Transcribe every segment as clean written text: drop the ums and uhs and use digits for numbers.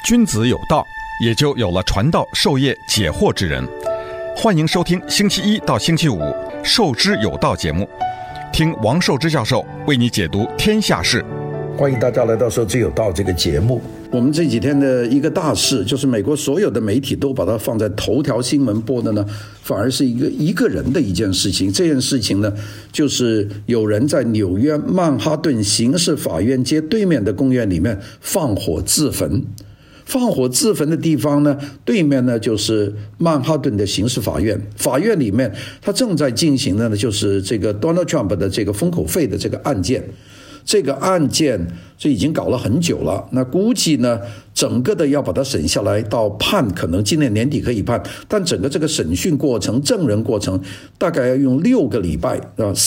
君子有道，也就有了传道授业解惑之人。欢迎收听星期一到星期五《授之有道》节目，听王寿之教授为你解读天下事。 欢迎大家来到《授之有道》这个节目。我们这几天的一个大事，就是美国所有的媒体都把它放在头条新闻播的呢，反而是一个人的一件事情。这件事情呢，就是有人在纽约曼哈顿刑事法院街对面的公园里面放火自焚。放火自焚的地方呢，对面呢就是曼哈顿的刑事法院。法院里面，它正在进行的呢，就是这个 Donald Trump 的这个封口费的这个案件。这个案件这已经搞了很久了，那估计呢，整个的要把它审下来到判，可能今年年底可以判，但整个这个审讯过程、证人过程，大概要用6个礼拜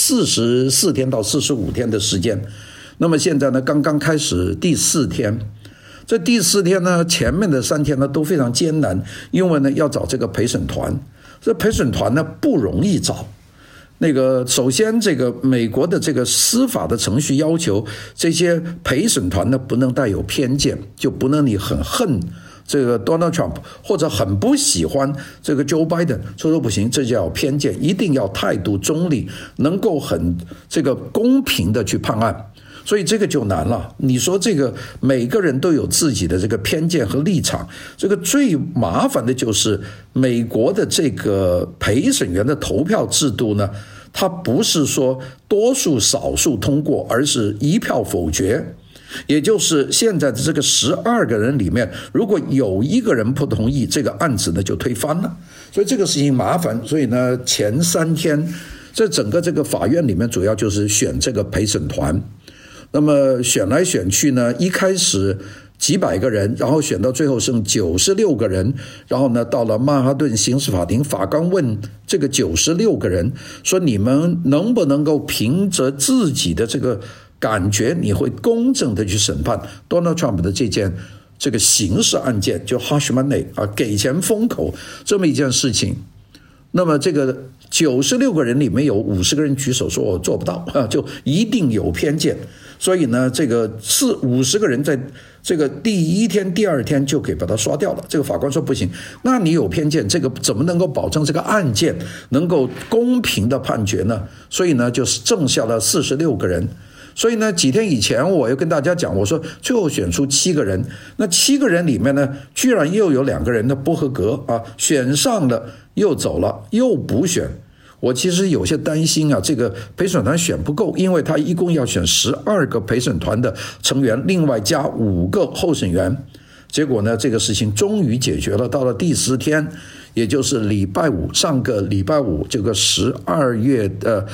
，44天到45天的时间。那么现在呢，刚刚开始第4天。这第4天呢，前面的3天呢都非常艰难，因为呢要找这个陪审团，这陪审团呢不容易找。首先这个美国的这个司法的程序要求，这些陪审团呢不能带有偏见，就不能你很恨这个 Donald Trump 或者很不喜欢这个 Joe Biden， 说不行，这叫有偏见，一定要态度中立，能够很这个公平的去判案。所以这个就难了。你说这个每个人都有自己的这个偏见和立场，这个最麻烦的就是美国的这个陪审员的投票制度呢，它不是说多数少数通过，而是一票否决。也就是现在的这个12个人里面，如果有1个人不同意，这个案子呢就推翻了。所以这个事情麻烦。所以呢，前3天这整个这个法院里面主要就是选这个陪审团。那么选来选去呢，一开始几百个人，然后选到最后剩96个人，然后呢到了曼哈顿刑事法庭，法官问这个96个人说，你们能不能够凭着自己的这个感觉，你会公正的去审判 Donald Trump 的这个刑事案件，就 Hush Money 给钱封口这么一件事情。那么这个96个人里面有50个人举手说我做不到，就一定有偏见。所以呢，这个50个人在这个第1天、第2天就给把它刷掉了。这个法官说不行，那你有偏见，这个怎么能够保证这个案件能够公平的判决呢？所以呢，就是剩下了46个人。所以呢，几天以前我又跟大家讲，我说最后选出7个人，那7个人里面呢，居然又有2个人的不合格选上了又走了，又补选。我其实有些担心这个陪审团选不够，因为他一共要选12个陪审团的成员，另外加5个候审员。结果呢，这个事情终于解决了。到了第10天，也就是礼拜五，上个礼拜五，这个4月的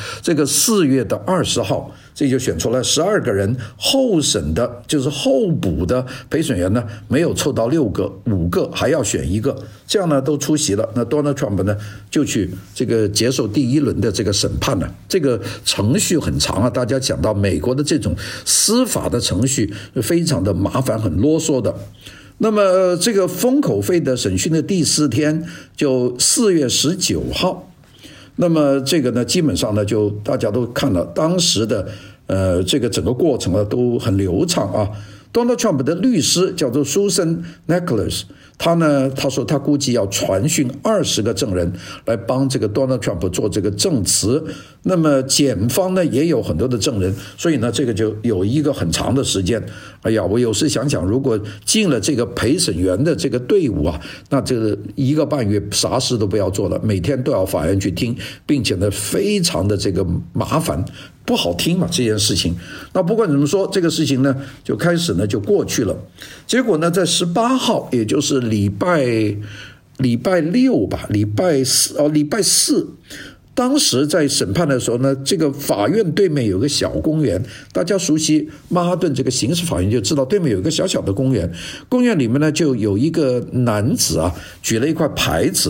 20号，这就选出来12个人。候审的就是候补的陪审员呢，没有凑到5个，还要选1个，这样呢都出席了。那 Donald Trump 呢就去这个接受第1轮的这个审判了。这个程序很长大家讲到美国的这种司法的程序非常的麻烦，很啰嗦的。那么这个封口费的审讯的第4天就4月19号。那么这个呢，基本上呢就大家都看了当时的这个整个过程都很流畅Donald Trump 的律师叫做 Susan Nicholas， 他说他估计要传讯20个证人来帮这个 Donald Trump 做这个证词。那么检方呢也有很多的证人，所以呢这个就有一个很长的时间。我有时想想，如果进了这个陪审员的这个队伍那这个1个半月啥事都不要做了，每天都要法院去听，并且呢非常的这个麻烦，不好听嘛这件事情。那不管怎么说，这个事情呢就开始呢就过去了。结果呢在18号，也就是礼拜6吧，礼拜四，当时在审判的时候呢，这个法院对面有个小公园，大家熟悉曼哈顿这个刑事法院就知道，对面有一个小的公园，公园里面呢就有一个男子举了一块牌子，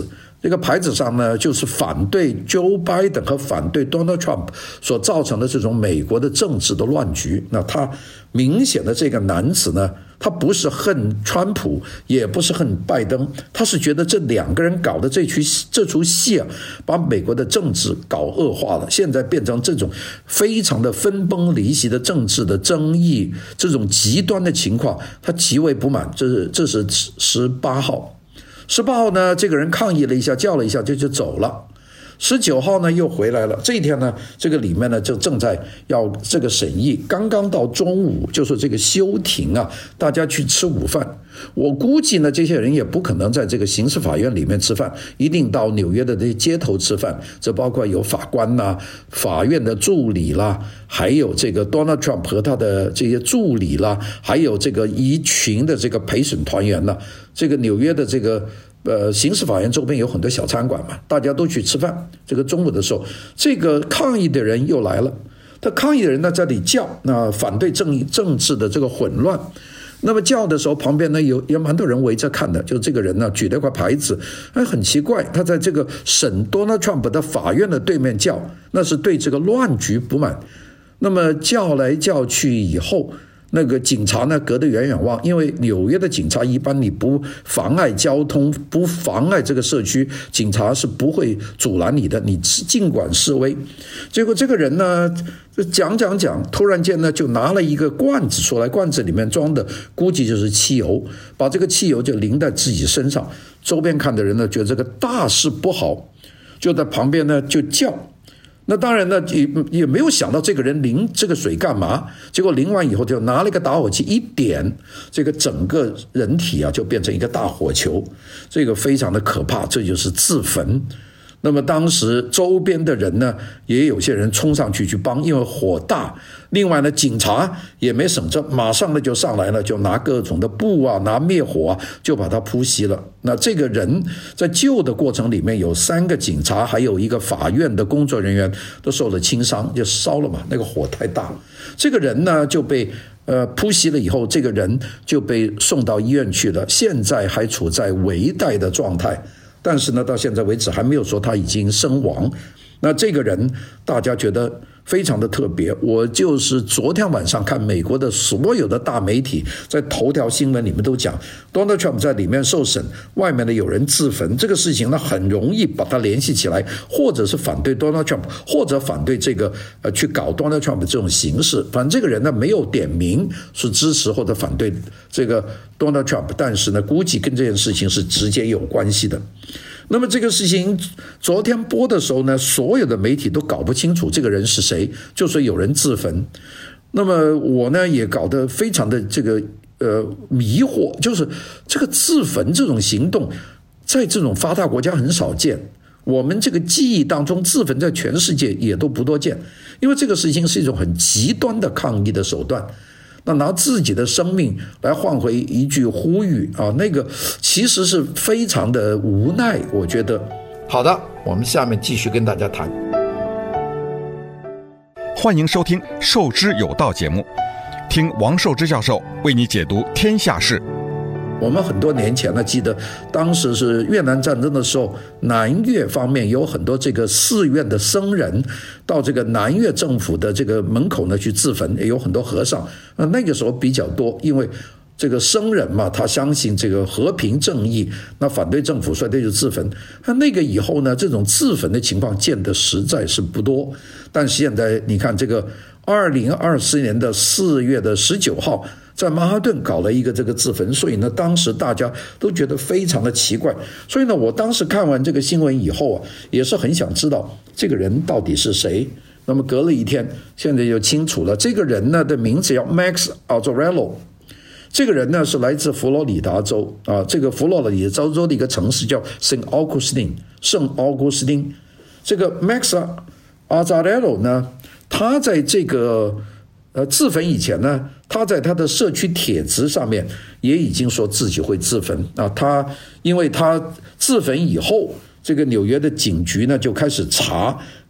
这个牌子上呢，就是反对 Joe Biden 和反对 Donald Trump 所造成的这种美国的政治的乱局。那他明显的这个男子呢，他不是恨川普，也不是恨拜登，他是觉得这两个人搞的这出戏啊，把美国的政治搞恶化了，现在变成这种非常的分崩离析的政治的争议，这种极端的情况，他极为不满。这是18号。18号呢，这个人抗议了一下，叫了一下就走了。19号呢又回来了，这一天呢，这个里面呢就正在要这个审议，刚刚到中午就是这个休庭啊，大家去吃午饭。我估计呢，这些人也不可能在这个刑事法院里面吃饭，一定到纽约的这些街头吃饭。这包括有法官啦、法院的助理啦，还有这个 Donald Trump 和他的这些助理啦，还有这个一群的这个陪审团员啦。这个纽约的这个刑事法院周边有很多小餐馆嘛，大家都去吃饭。这个中午的时候，这个抗议的人又来了。他抗议的人呢在这里叫，那反对政治的这个混乱。那么叫的时候，旁边呢有蛮多人围着看的。就这个人呢举了一块牌子，很奇怪，他在这个审 Donald Trump 的法院的对面叫，那是对这个乱局不满。那么叫来叫去以后，那个警察呢隔得远远望，因为纽约的警察一般你不妨碍交通，不妨碍这个社区，警察是不会阻拦你的，你尽管示威。结果这个人呢讲，突然间呢就拿了一个罐子出来，罐子里面装的估计就是汽油，把这个汽油就淋在自己身上。周边看的人呢觉得这个大事不好，就在旁边呢就叫。那当然呢，也没有想到这个人淋这个水干嘛，结果淋完以后就拿了一个打火机一点，这个整个人体啊就变成一个大火球，这个非常的可怕，这就是自焚。那么当时周边的人呢，也有些人冲上去帮，因为火大。另外呢，警察也没省着，马上呢就上来了，就拿各种的布啊，拿灭火啊，就把他扑熄了。那这个人在救的过程里面，有3个警察，还有一个法院的工作人员都受了轻伤，就烧了嘛，那个火太大。这个人呢就被扑熄了以后，这个人就被送到医院去了，现在还处在危殆的状态。但是呢，到现在为止还没有说他已经身亡。那这个人大家觉得非常的特别，我就是昨天晚上看美国的所有的大媒体在头条新闻里面都讲 Donald Trump 在里面受审，外面的有人自焚，这个事情呢很容易把它联系起来，或者是反对 Donald Trump， 或者反对这个去搞 Donald Trump 的这种形式。反正这个人呢没有点名是支持或者反对这个 Donald Trump， 但是呢估计跟这件事情是直接有关系的。那么这个事情昨天播的时候呢，所有的媒体都搞不清楚这个人是谁，就说有人自焚。那么我呢也搞得非常的这个迷惑，就是这个自焚这种行动在这种发达国家很少见，我们这个记忆当中自焚在全世界也都不多见，因为这个事情是一种很极端的抗议的手段。那拿自己的生命来换回一句呼吁啊，那个其实是非常的无奈，我觉得。好的，我们下面继续跟大家谈。 欢迎收听《受之有道》节目，听王寿之教授为你解读天下事。 我们很多年前呢，记得当时是越南战争的时候，南越方面有很多这个寺院的僧人到这个南越政府的这个门口呢去自焚，也有很多和尚。那个时候比较多，因为这个僧人嘛，他相信这个和平正义，那反对政府，所以他就自焚。那个以后呢，这种自焚的情况见得实在是不多。但是现在你看，这个2024年的4月19号。在曼哈顿搞了一个这个自焚，所以呢当时大家都觉得非常的奇怪。所以呢我当时看完这个新闻以后啊，也是很想知道这个人到底是谁。那么隔了一天，现在就清楚了，这个人呢的名字叫 Max Azzarello。 这个人呢是来自佛罗里达州啊，这个佛罗里达州的一个城市叫圣奥古斯丁。这个 Max Azzarello 呢，他在这个自焚以前呢，他在他的社区帖子上面也已经说自己会自焚啊。因为他自焚以后，这个纽约的警局呢就开始查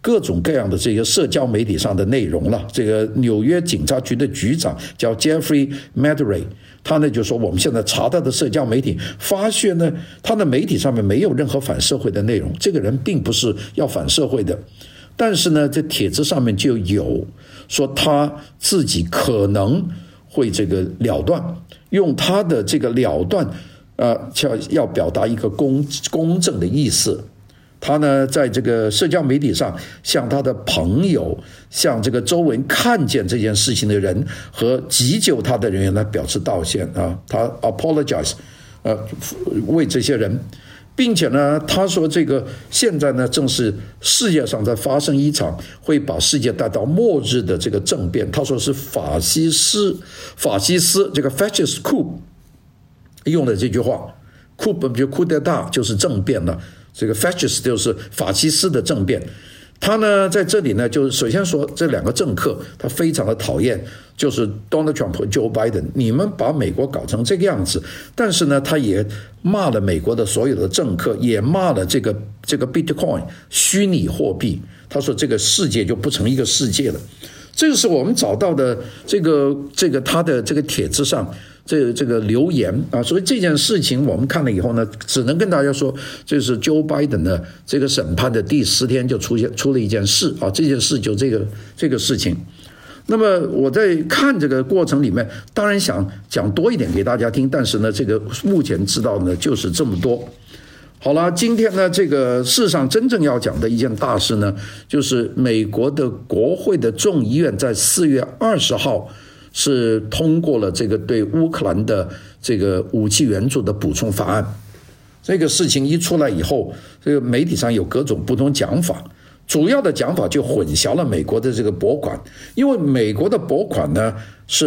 各种各样的这个社交媒体上的内容了。这个纽约警察局的局长叫 Jeffrey Madray， 他呢就说我们现在查他的社交媒体，发现呢他的媒体上面没有任何反社会的内容，这个人并不是要反社会的。但是呢，这帖子上面就有说他自己可能会这个了断，用他的这个了断，要表达一个公正的意思。他呢，在这个社交媒体上向他的朋友、向这个周围看见这件事情的人和急救他的人员来表示道歉啊，他 apologize，为这些人。并且呢，他说这个现在呢正是世界上在发生一场会把世界带到末日的这个政变。他说是法西斯这个 fascist coup 用的这句话 coup 就 coup d'état 就是政变了，这个 fascist 就是法西斯的政变。他呢在这里呢，就首先说这两个政客他非常的讨厌，就是 Donald Trump 和 Joe Biden， 你们把美国搞成这个样子。但是呢，他也骂了美国的所有的政客，也骂了这个 Bitcoin 虚拟货币。他说这个世界就不成一个世界了。这个是我们找到的这个他的这个帖子上这个留言啊，所以这件事情我们看了以后呢，只能跟大家说，这是 Joe Biden 的这个审判的第10天就出了一件事啊，这件事就这个事情。那么我在看这个过程里面，当然想讲多一点给大家听，但是呢，这个目前知道呢就是这么多。好了，今天呢，这个世上真正要讲的一件大事呢，就是美国的国会的众议院在4月20号是通过了这个对乌克兰的这个武器援助的补充法案。这个事情一出来以后，这个媒体上有各种不同讲法，主要的讲法就混淆了美国的这个拨款，因为美国的拨款呢是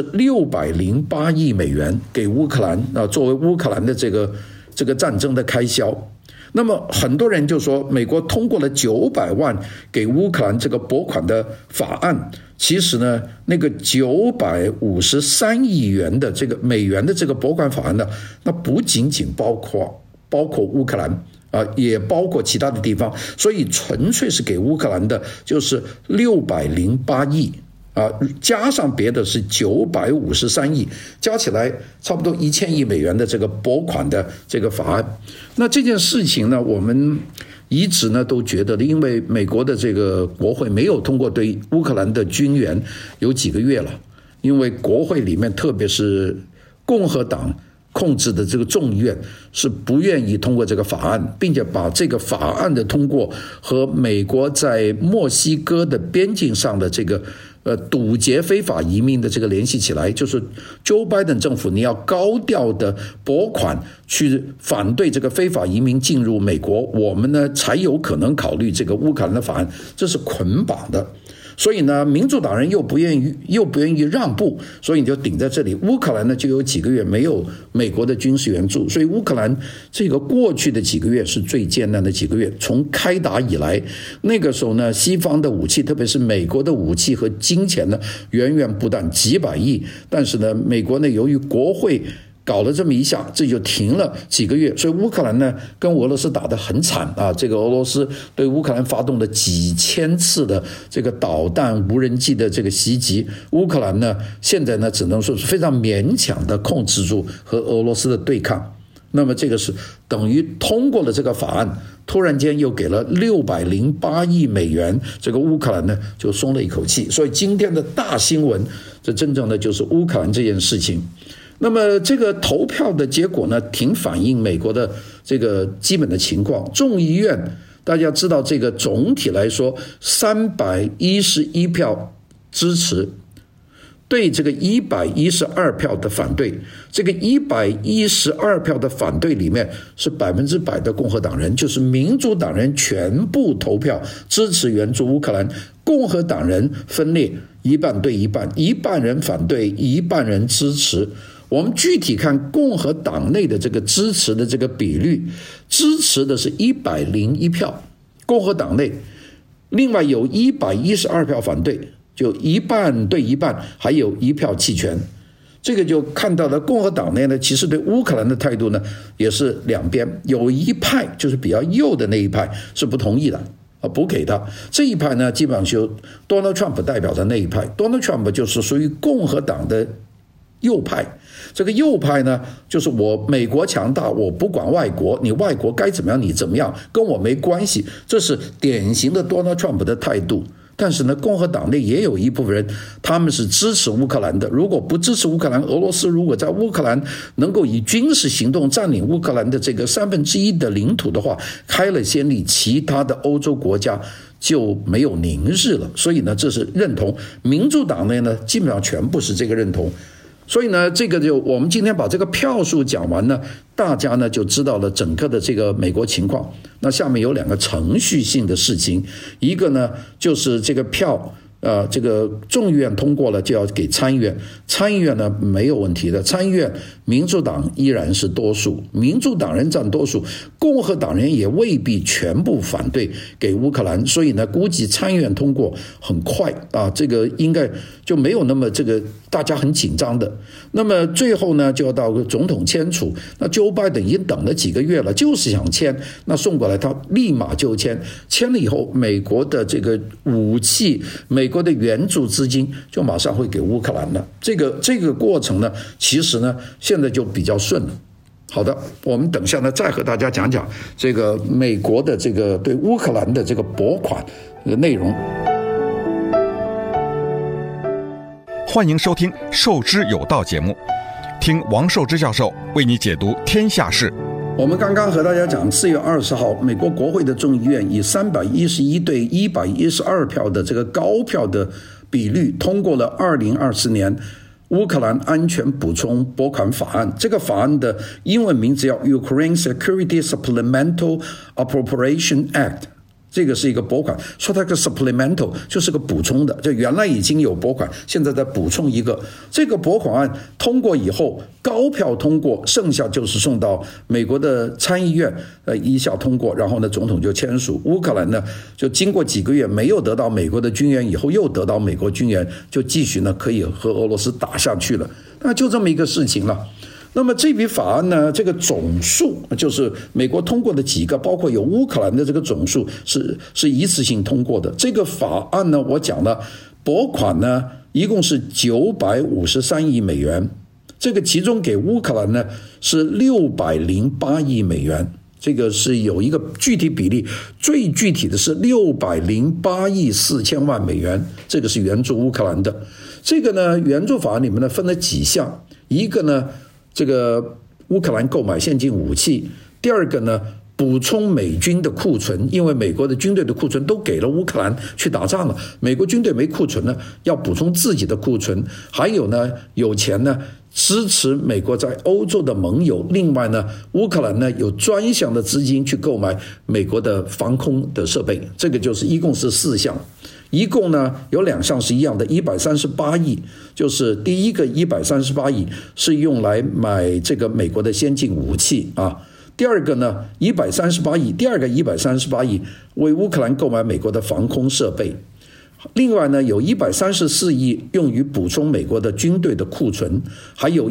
608亿美元给乌克兰啊，作为乌克兰的这个战争的开销。那么很多人就说，美国通过了900万给乌克兰这个拨款的法案，其实呢，那个953亿元的这个美元的这个拨款法案呢，那不仅仅包括乌克兰啊，也包括其他的地方，所以纯粹是给乌克兰的，就是608亿。加上别的是953亿，加起来差不多1000亿美元的这个拨款的这个法案。那这件事情呢，我们一直呢都觉得，因为美国的这个国会没有通过对乌克兰的军援有几个月了，因为国会里面特别是共和党控制的这个众议院是不愿意通过这个法案，并且把这个法案的通过和美国在墨西哥的边境上的这个堵截非法移民的这个联系起来，就是 Joe Biden 政府你要高调的拨款去反对这个非法移民进入美国，我们呢才有可能考虑这个乌克兰的法案，这是捆绑的。所以呢，民主党人又不愿意让步，所以你就顶在这里。乌克兰呢就有几个月没有美国的军事援助，所以乌克兰这个过去的几个月是最艰难的几个月。从开打以来，那个时候呢，西方的武器，特别是美国的武器和金钱呢，源源不断，几百亿。但是呢，美国呢由于国会搞了这么一下，这就停了几个月，所以乌克兰呢跟俄罗斯打得很惨啊！这个俄罗斯对乌克兰发动了几千次的这个导弹、无人机的这个袭击，乌克兰呢现在呢只能说是非常勉强的控制住和俄罗斯的对抗。那么这个是等于通过了这个法案，突然间又给了608亿美元，这个乌克兰呢就松了一口气。所以今天的大新闻，这真正的就是乌克兰这件事情。那么这个投票的结果呢，挺反映美国的这个基本的情况。众议院大家知道，这个总体来说311票支持，对这个112票的反对。这个112票的反对里面是100%的共和党人，就是民主党人全部投票支持援助乌克兰，共和党人分裂一半对一半，一半人反对，一半人支持。我们具体看共和党内的这个支持的这个比率，支持的是101票，共和党内，另外有112票反对，就一半对一半，还有1票弃权。这个就看到了共和党内呢，其实对乌克兰的态度呢也是两边，有一派就是比较右的那一派是不同意的补给他。这一派呢，基本上就 Donald Trump 代表的那一派。Donald Trump 就是属于共和党的右派。这个右派呢，就是我美国强大，我不管外国，你外国该怎么样你怎么样，跟我没关系。这是典型的 Donald Trump 的态度。但是呢，共和党内也有一部分人，他们是支持乌克兰的。如果不支持乌克兰，俄罗斯如果在乌克兰能够以军事行动占领乌克兰的这个1/3的领土的话，开了先例，其他的欧洲国家就没有宁日了。所以呢，这是认同。民主党内呢，基本上全部是这个认同。所以呢，这个就我们今天把这个票数讲完呢，大家呢就知道了整个的这个美国情况。那下面有2个程序性的事情，一个呢就是这个票这个众议院通过了，就要给参议院。参议院呢没有问题的，参议院民主党依然是多数，民主党人占多数，共和党人也未必全部反对给乌克兰，所以呢，估计参议院通过很快啊，这个应该就没有那么这个大家很紧张的。那么最后呢，就要到总统签署。那 Joe Biden 已经等了几个月了，就是想签，那送过来他立马就签，签了以后，美国的这个武器，美国的援助资金就马上会给乌克兰了。这个过程呢，其实呢现在就比较顺了。好的，我们等下呢再和大家讲讲这个美国的这个对乌克兰的这个拨款的内容。 欢迎收听《受之有道》节目，听王寿之教授为你解读天下事。 我们刚刚和大家讲，4月20号，美国国会的众议院以311对112票的这个高票的比率通过了2024年乌克兰安全补充拨款法案。这个法案的英文名字叫 Ukraine Security Supplemental Appropriation Act。这个是一个拨款，说它个 supplemental 就是个补充的，就原来已经有拨款，现在再补充一个。这个拨款案通过以后，高票通过，剩下就是送到美国的参议院一下通过，然后呢总统就签署。乌克兰呢就经过几个月没有得到美国的军援以后，又得到美国军援，就继续呢可以和俄罗斯打下去了。那就这么一个事情了。那么这笔法案呢，这个总数就是美国通过的几个，包括有乌克兰的这个总数是一次性通过的。这个法案呢，我讲了，拨款呢一共是953亿美元，这个其中给乌克兰呢是608亿美元，这个是有一个具体比例，最具体的是608亿4千万美元，这个是援助乌克兰的。这个呢，援助法案里面呢分了几项，一个呢，这个乌克兰购买先进武器，第二个呢，补充美军的库存，因为美国的军队的库存都给了乌克兰去打仗了，美国军队没库存呢，要补充自己的库存。还有呢，有钱呢支持美国在欧洲的盟友。另外呢，乌克兰呢有专项的资金去购买美国的防空的设备，这个就是一共是4项。一共呢有2项是一样的，138亿，就是第一个138亿是用来买这个美国的先进武器啊，第二个呢138亿，第二个138亿为乌克兰购买美国的防空设备。另外呢，有134亿用于补充美国的军队的库存，还有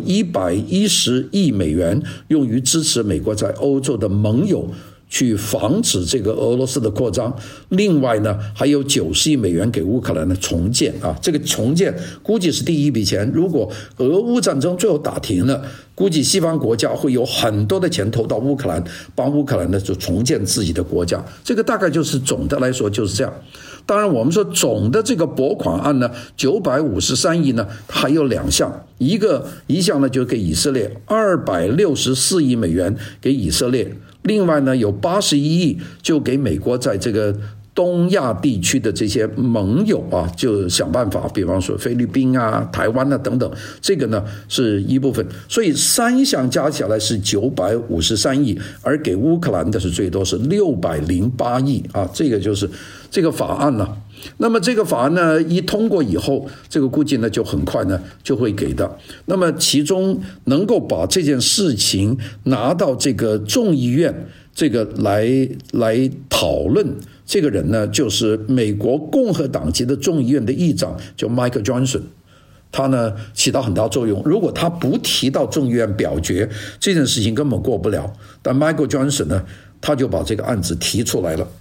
110亿美元用于支持美国在欧洲的盟友，去防止这个俄罗斯的扩张。另外呢，还有90亿美元给乌克兰的重建啊，这个重建估计是第一笔钱。如果俄乌战争最后打停了，估计西方国家会有很多的钱投到乌克兰，帮乌克兰呢就重建自己的国家。这个大概就是总的来说就是这样。当然我们说总的这个拨款案呢，953亿呢还有2项，一项呢就给以色列264亿美元给以色列，另外呢有81亿就给美国在这个东亚地区的这些盟友啊，就想办法，比方说菲律宾啊、台湾啊等等，这个呢是一部分。所以3项加起来是953亿，而给乌克兰的是最多是608亿啊，这个就是这个法案呢。那么这个法案呢一通过以后，这个估计呢就很快呢就会给的。那么其中能够把这件事情拿到这个众议院这个来讨论，这个人呢就是美国共和党籍的众议院的议长，叫 Mike Johnson。他呢起到很大作用，如果他不提到众议院表决，这件事情根本过不了。但 Michael Johnson 呢，他就把这个案子提出来了。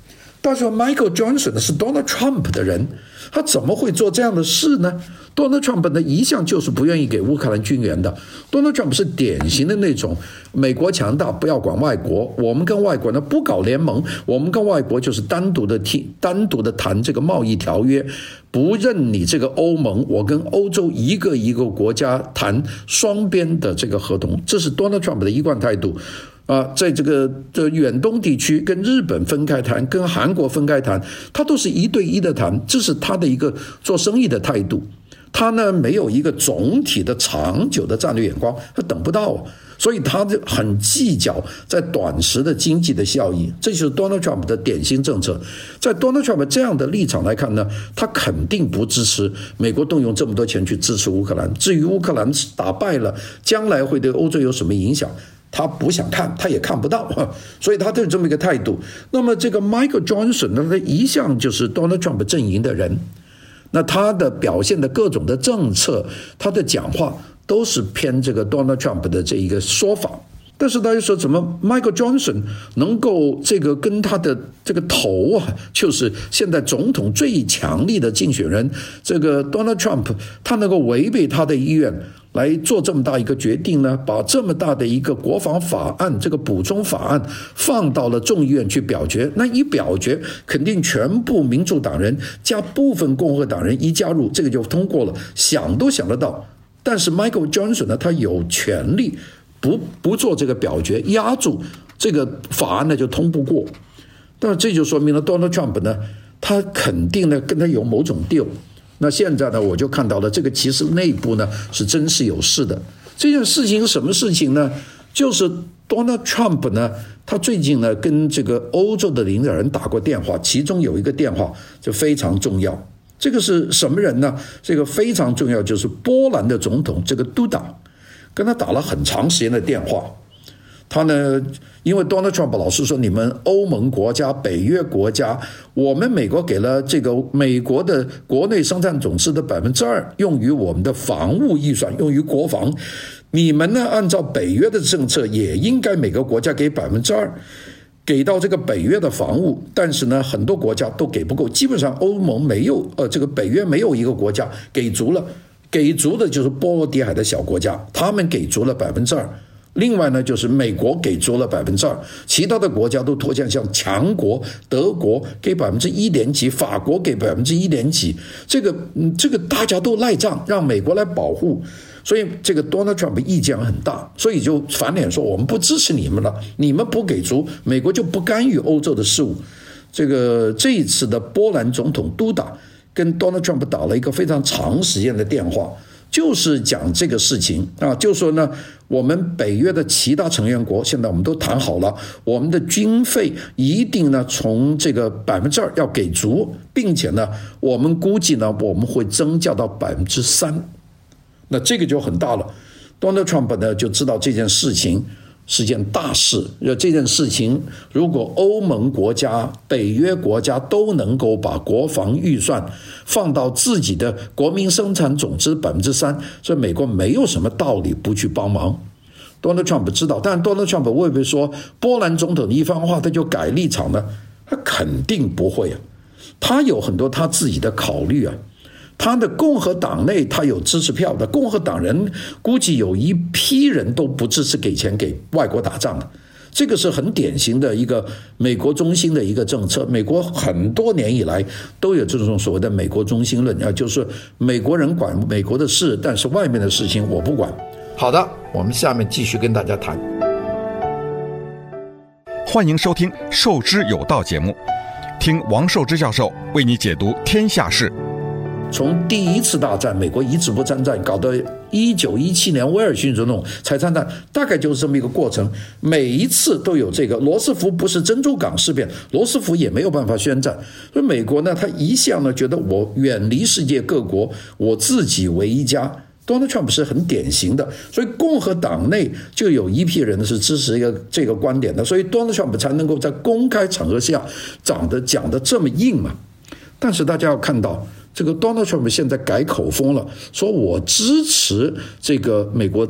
但是 Michael Johnson 是 Donald Trump 的人，他怎么会做这样的事呢？ Donald Trump 呢一向就是不愿意给乌克兰军援的。 Donald Trump 是典型的那种美国强大不要管外国，我们跟外国呢不搞联盟，我们跟外国就是单独的谈这个贸易条约，不认你这个欧盟，我跟欧洲一个国家谈双边的这个合同，这是 Donald Trump 的一贯态度。在这个远东地区跟日本分开谈，跟韩国分开谈，他都是1对1的谈，这是他的一个做生意的态度。他呢没有一个总体的长久的战略眼光，他等不到所以他很计较在短时的经济的效益，这就是 Donald Trump 的典型政策。在 Donald Trump 这样的立场来看呢，他肯定不支持美国动用这么多钱去支持乌克兰。至于乌克兰打败了，将来会对欧洲有什么影响，他不想看，他也看不到，所以他就这么一个态度。那么这个 Michael Johnson 呢，他一向就是 Donald Trump 阵营的人，那他的表现的各种的政策，他的讲话都是偏这个 Donald Trump 的这一个说法。但是大家说怎么 Michael Johnson 能够这个跟他的这个头就是现在总统最强力的竞选人这个 Donald Trump， 他能够违背他的意愿来做这么大一个决定呢？把这么大的一个国防法案，这个补充法案放到了众议院去表决，那一表决肯定全部民主党人加部分共和党人一加入，这个就通过了，想都想得到。但是 Michael Johnson 呢，他有权利不做这个表决，压住这个法案呢就通不过。但是这就说明了 Donald Trump 呢，他肯定呢跟他有某种 deal。那现在呢，我就看到了这个其实内部呢是真是有事的。这件事情是什么事情呢？就是 Donald Trump 呢，他最近呢跟这个欧洲的领导人打过电话，其中有一个电话就非常重要。这个是什么人呢？这个非常重要，就是波兰的总统这个杜达，跟他打了很长时间的电话。他呢，因为 Donald Trump 老是说你们欧盟国家、北约国家，我们美国给了这个美国的国内生产总值的 2% 用于我们的防务预算，用于国防。你们呢，按照北约的政策，也应该每个国家给 2%。给到这个北约的防务，但是呢，很多国家都给不够，基本上欧盟没有，这个北约没有一个国家给足了，给足的就是波罗的海的小国家，他们给足了 2%。另外呢，就是美国给足了 2%， 其他的国家都脱缰，像强国德国给 1. 点几，法国给 1. 点几，这个大家都赖账，让美国来保护。所以这个 Donald Trump 意见很大，所以就反脸说我们不支持你们了，你们不给足，美国就不干预欧洲的事务。这一次的波兰总统杜达跟 Donald Trump 打了一个非常长时间的电话，就是讲这个事情就说呢，我们北约的其他成员国现在我们都谈好了，我们的军费一定呢从这个 2% 要给足，并且呢我们估计呢我们会增加到 3%。那这个就很大了。 Donald Trump 呢就知道这件事情是件大事，这件事情如果欧盟国家、北约国家都能够把国防预算放到自己的国民生产总值 3%， 所以美国没有什么道理不去帮忙。 Donald Trump 知道，但 Donald Trump 会不会说波兰总统的一番话他就改立场呢？他肯定不会他有很多他自己的考虑他的共和党内他有支持票的，共和党人估计有一批人都不支持给钱给外国打仗的，这个是很典型的一个美国中心的一个政策。美国很多年以来都有这种所谓的美国中心论就是美国人管美国的事，但是外面的事情我不管。好的，我们下面继续跟大家谈。 欢迎收听受之有道节目，听王寿之教授为你解读天下事。 从第一次大战美国一直不参战，搞到1917年威尔逊总统才参战，大概就是这么一个过程。每一次都有这个，罗斯福不是珍珠港事变，罗斯福也没有办法宣战。所以美国呢，他一向呢觉得我远离世界各国，我自己为一家。Donald Trump 是很典型的，所以共和党内就有一批人是支持这个观点的，所以 Donald Trump 才能够在公开场合下讲的这么硬嘛。但是大家要看到，这个 Donald Trump 现在改口风了，说我支持这个美国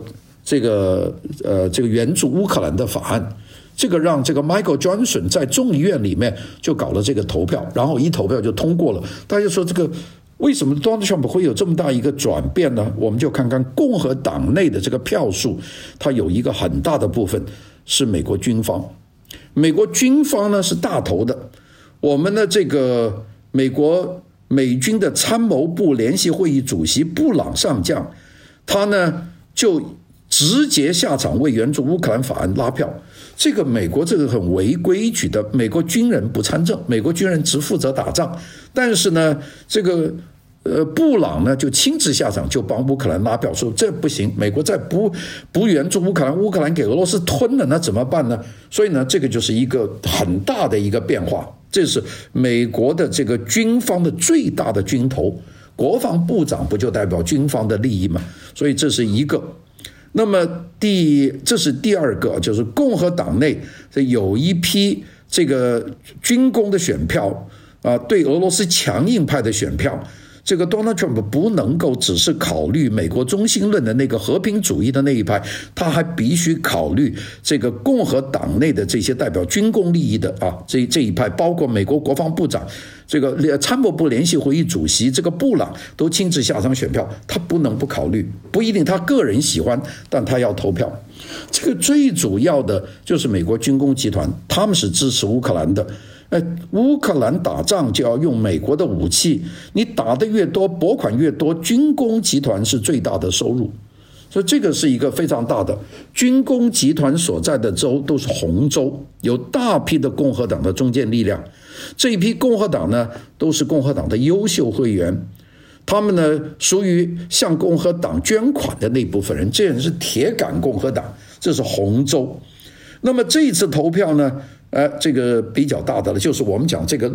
这个援助乌克兰的法案。这个让这个 Michael Johnson 在众议院里面就搞了这个投票，然后一投票就通过了。大家说这个为什么 Donald Trump 会有这么大一个转变呢？我们就看看共和党内的这个票数，它有一个很大的部分是美国军方。美国军方呢是大头的，我们的这个美军的参谋部联席会议主席布朗上将，他呢就直接下场为援助乌克兰法案拉票。这个美国这个很违规矩的，美国军人不参政，美国军人只负责打仗。但是呢，这个布朗呢就亲自下场，就帮乌克兰拉票，说这不行，美国再不援助乌克兰，乌克兰给俄罗斯吞了，那怎么办呢？所以呢，这个就是一个很大的一个变化。这是美国的这个军方的最大的军头，国防部长不就代表军方的利益吗？所以这是一个。那么这是第二个，就是共和党内有一批这个军工的选票啊，对俄罗斯强硬派的选票。这个 Donald Trump 不能够只是考虑美国中心论的那个和平主义的那一派，他还必须考虑这个共和党内的这些代表军工利益的啊这一派，包括美国国防部长、这个参谋部联席会议主席这个布朗都亲自下场选票，他不能不考虑，不一定他个人喜欢，但他要投票。这个最主要的就是美国军工集团，他们是支持乌克兰的。乌克兰打仗就要用美国的武器，你打得越多，拨款越多，军工集团是最大的收入。所以这个是一个非常大的军工集团所在的州都是红州，有大批的共和党的中坚力量。这一批共和党呢，都是共和党的优秀会员，他们呢属于向共和党捐款的那部分人，这人是铁杆共和党，这是红州。那么这一次投票呢，这个比较大的了，就是我们讲这个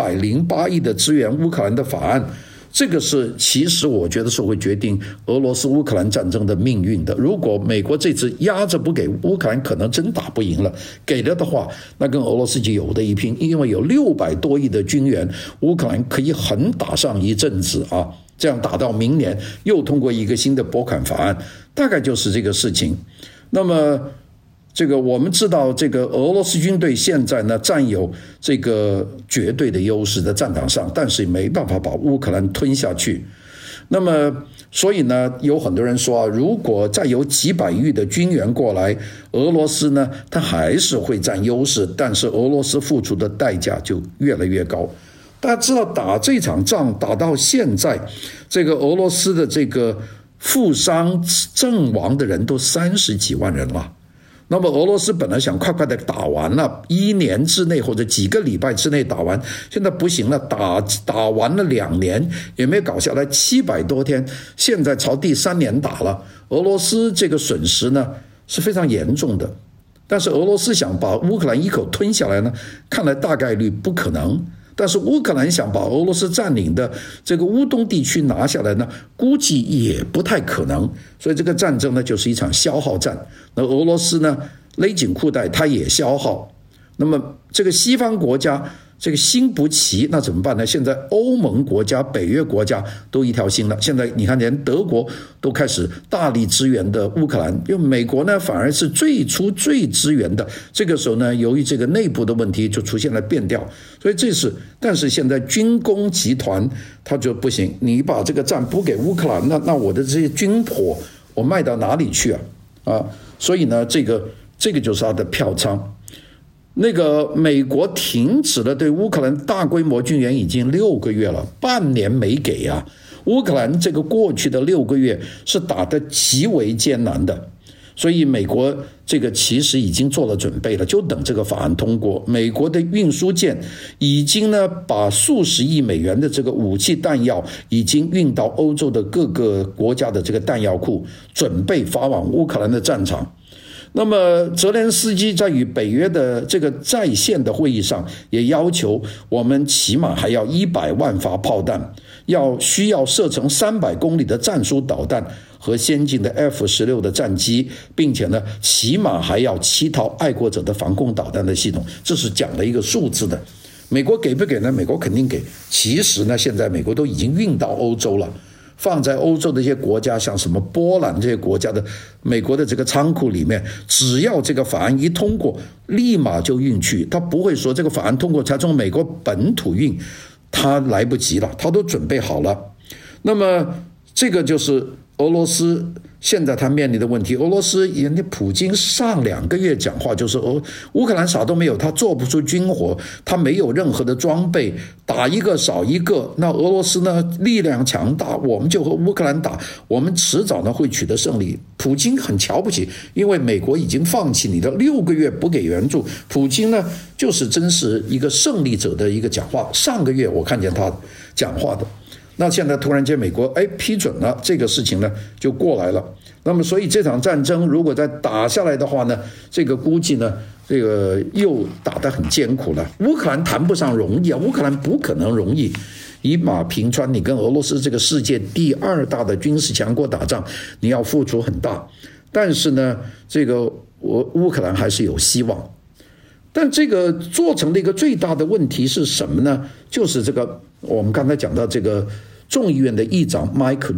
608亿的支援乌克兰的法案，这个是其实我觉得是会决定俄罗斯乌克兰战争的命运的。如果美国这次压着不给乌克兰，可能真打不赢了；给了的话，那跟俄罗斯就有的一拼，因为有600多亿的军援，乌克兰可以横打上一阵子啊，这样打到明年又通过一个新的拨款法案，大概就是这个事情。那么这个我们知道，这个俄罗斯军队现在呢占有这个绝对的优势在战场上，但是没办法把乌克兰吞下去。那么所以呢，有很多人说啊，如果再有几百亿的军援过来，俄罗斯呢它还是会占优势，但是俄罗斯付出的代价就越来越高。大家知道，打这场仗打到现在，这个俄罗斯的这个负伤阵亡的人都30几万人了。那么俄罗斯本来想快快的打完了，1年之内或者几个礼拜之内打完，现在不行了，打完了2年也没搞下来，700多天，现在朝第3年打了。俄罗斯这个损失呢是非常严重的，但是俄罗斯想把乌克兰一口吞下来呢，看来大概率不可能。但是乌克兰想把俄罗斯占领的这个乌东地区拿下来呢，估计也不太可能。所以这个战争呢，就是一场消耗战。那俄罗斯呢，勒紧裤带，它也消耗。那么这个西方国家这个心不齐，那怎么办呢？现在欧盟国家、北约国家都一条心了。现在你看，连德国都开始大力支援的乌克兰，因为美国呢反而是最初最支援的。这个时候呢，由于这个内部的问题就出现了变调，所以这是。但是现在军工集团他就不行，你把这个战补给乌克兰，那我的这些军火我卖到哪里去啊？所以呢，这个就是他的票仓。那个美国停止了对乌克兰大规模军援已经6个月了，半年没给啊！乌克兰这个过去的6个月是打得极为艰难的，所以美国这个其实已经做了准备了，就等这个法案通过。美国的运输舰已经呢把数十亿美元的这个武器弹药已经运到欧洲的各个国家的这个弹药库，准备发往乌克兰的战场。那么泽连斯基在与北约的这个在线的会议上也要求我们起码还要100万发炮弹，需要射程300公里的战术导弹和先进的 F-16 的战机，并且呢起码还要7套爱国者的防空导弹的系统。这是讲了一个数字的。美国给不给呢？美国肯定给。其实呢现在美国都已经运到欧洲了， 放在欧洲的一些国家，像什么波兰这些国家的美国的这个仓库里面，只要这个法案一通过，立马就运去。他不会说这个法案通过才从美国本土运，他来不及了，他都准备好了。那么这个就是俄罗斯现在他面临的问题。俄罗斯人家普京上2个月讲话就是乌克兰啥都没有，他做不出军火，他没有任何的装备，打一个少一个。那俄罗斯呢力量强大，我们就和乌克兰打，我们迟早呢会取得胜利。普京很瞧不起，因为美国已经放弃你的6个月不给援助，普京呢就是真是一个胜利者的一个讲话。上个月我看见他讲话的，那现在突然间美国批准了这个事情呢就过来了。那么所以这场战争如果再打下来的话呢，这个估计呢这个又打得很艰苦了。乌克兰谈不上容易啊，乌克兰不可能容易一马平川，你跟俄罗斯这个世界第2大的军事强国打仗，你要付出很大。但是呢这个乌克兰还是有希望。但这个做成的一个最大的问题是什么呢？就是这个我们刚才讲到这个众议院的议长 Michael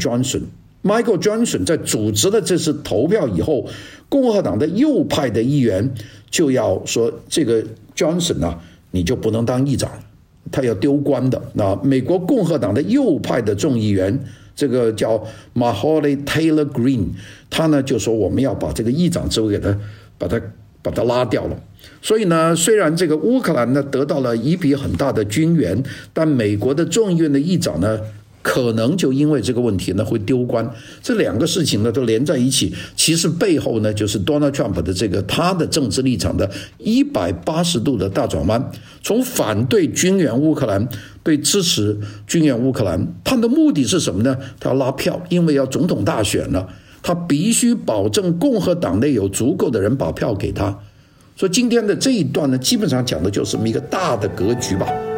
Johnson 在组织了这次投票以后，共和党的右派的议员就要说这个 Johnson 啊，你就不能当议长，他要丢官的。那美国共和党的右派的众议员这个叫 Marjorie Taylor Greene， 他呢就说我们要把这个议长职位给把它拉掉了。所以呢，虽然这个乌克兰呢得到了一笔很大的军援，但美国的众议院的议长呢可能就因为这个问题呢会丢官。这2个事情呢都连在一起，其实背后呢就是 Donald Trump 的这个他的政治立场的180度的大转弯，从反对军援乌克兰对支持军援乌克兰。他的目的是什么呢？他要拉票，因为要总统大选了，他必须保证共和党内有足够的人把票给他。所以今天的这一段呢基本上讲的就是这么一个大的格局吧。